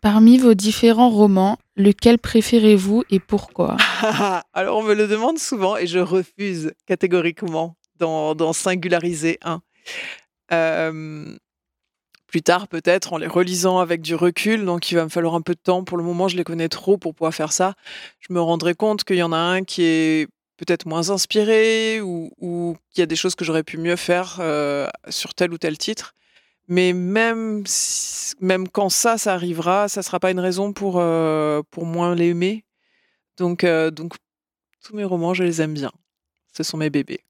Parmi vos différents romans, lequel préférez-vous et pourquoi? Alors, on me le demande souvent et je refuse catégoriquement d'en singulariser un. Hem, Plus tard, peut-être, en les relisant avec du recul, donc il va me falloir un peu de temps. Pour le moment, je les connais trop pour pouvoir faire ça. Je me rendrai compte qu'il y en a un qui est peut-être moins inspiré ou qu'il y a des choses que j'aurais pu mieux faire, sur tel ou tel titre. Mais même quand ça arrivera, ça sera pas une raison pour moins l'aimer. Donc tous mes romans, je les aime bien. Ce sont mes bébés.